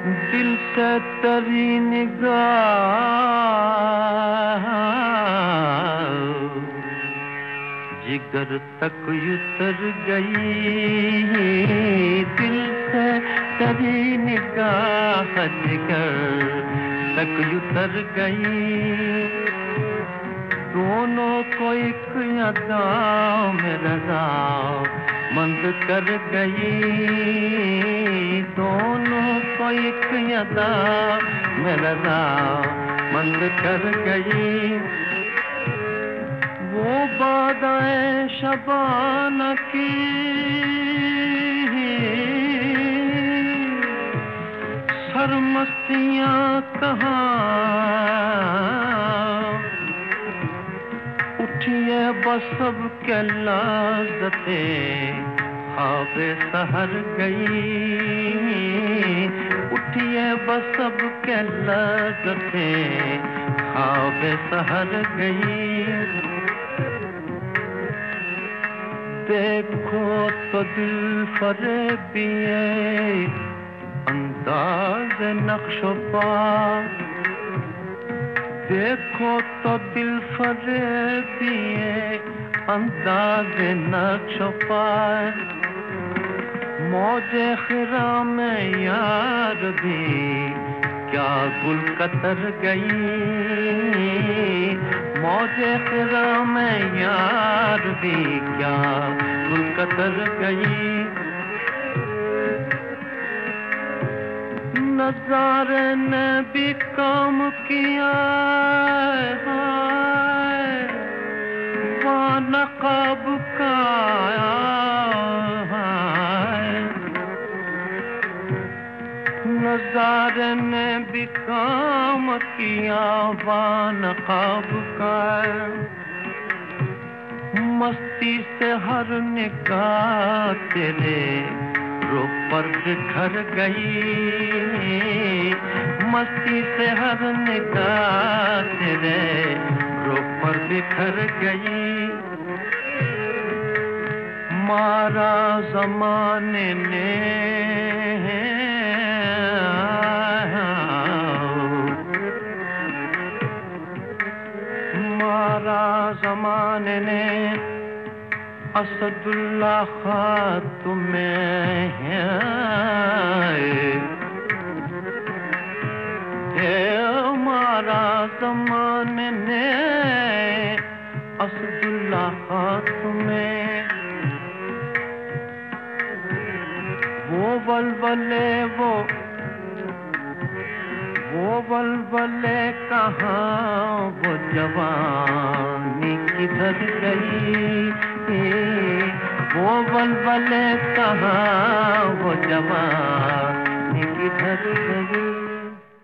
दिल से तेरी निगाह जिगर तक उतर गई, दिल से तेरी निगाह जिगर तक उतर गई। दोनों को एक अदा में रज़ा मंद कर गई, दोनों को एक अदा में रज़ा मंद कर गई। वो बादाए शबाना की सरमस्तियाँ कहाँ, उठिए बस सब के लाज़ते ख्वाबे सहर गई, उठिए बस सब के लाज़ते ख्वाबे सहर गई। देखो तो दिल फरेबिए अंदाज़ नक्शपा, देखो तो दिल फरेबिए अंदाज़ नक्शपा। मौजे खिरा में यार भी क्या गुल कतर गई, मौजे खिरा में यार भी क्या गुल कतर गई। नज़ारे ने भी काम किया है, वहाँ नक़ाब का नज़ारे ने भी काम किया, वहाँ नक़ाब का। मस्ती से हर निगाह तेरे रूप पर बिखर गई, मस्ती से हर निगाह तेरे रूप पर बिखर गई। मारा ज़माने ने मारा ज़माने ने असदुल्लाह खां तुम्हें है, हमारा ज़माने ने असदुल्लाह खां तुम्हें। वो वलवले कहाँ, वो जवानी किधर गई, वो वलवले कहाँ, वो जवानी किधर गई।